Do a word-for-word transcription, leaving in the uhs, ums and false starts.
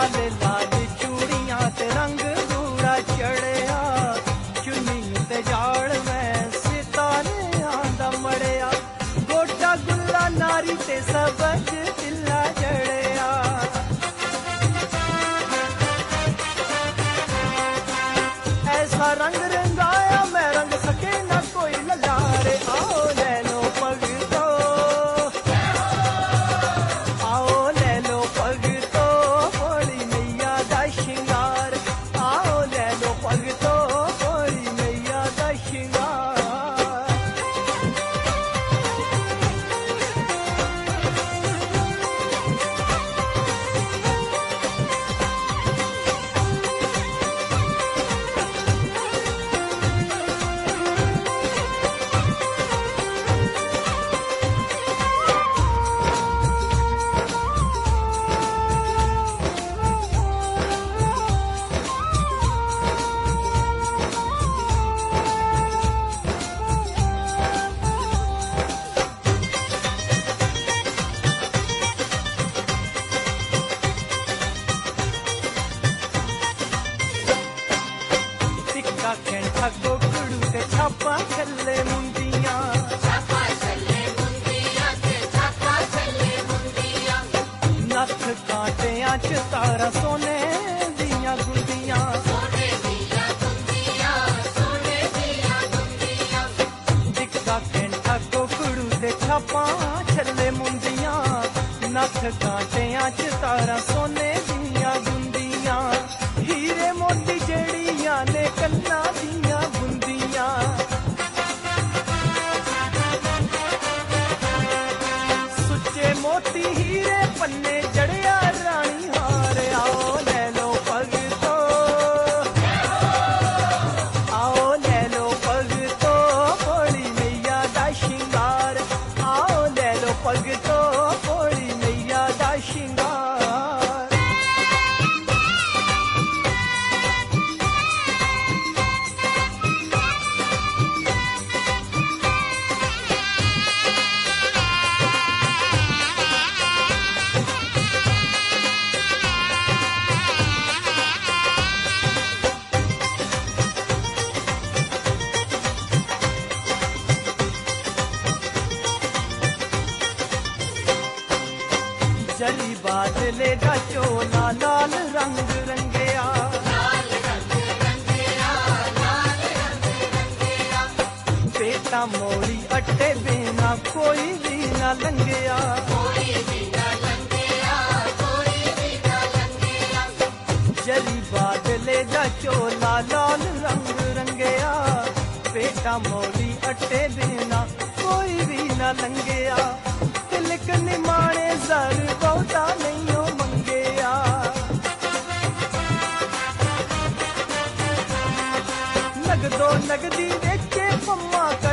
लाल लाल चूड़ियां ते रंग दूरा चढ़िया चुन्नी ते जाड़ में सितारे आंदा मड़िया गोटा गुल्ला नारी ते सबज दिला जड़िया ऐसा रंग रंगाया मैं रंग सके न कोई नजारे आओ ले लो पग तो आओ ले लो पग तो बोली मैया दा शिंगार आओ ले लो पग तो बोली मैया दा शिंगार कैंठा गोकड़ू ते छापा छल्ले मुंदियां छापा छल्ले मुंदियां ते छापा छल्ले मुंदियां नथ कांटियां च तारा सोने दियां गुंदियां सोने दियां गुंदियां सोने दियां गुंदियां दिखदा कैंठा गोकड़ू ते छापा छल्ले मुंदियां नथ कांटियां च तारा सोने दियां गुंदियां हीरे मोती जड़ियां ने कन्ना दियां बुंदियां सुच्चे मोती हीरे पन्ने जड़िया रानी हार आओ ले लो पग तो आओ ले लो पग तो बोली मैया दा शिंगार आओ ले लो पग तो बोली मैया दा शिंगार जरी बादले दा चोला लाल रंग रंगया लाल रंग रंगया लाल रंग रंगया बेटा मोड़ी अट्टे बिना कोई भी ना लंगया कोई भी ना लंगया कोई भी ना लंगया जरी बादले दा चोला लाल रंग रंगया बेटा मोड़ी अट्टे बिना कोई भी ना लंगया तिलक निमाणे जर बहुता नहीं हो मंगया नगदो नगदी देखे पम्मा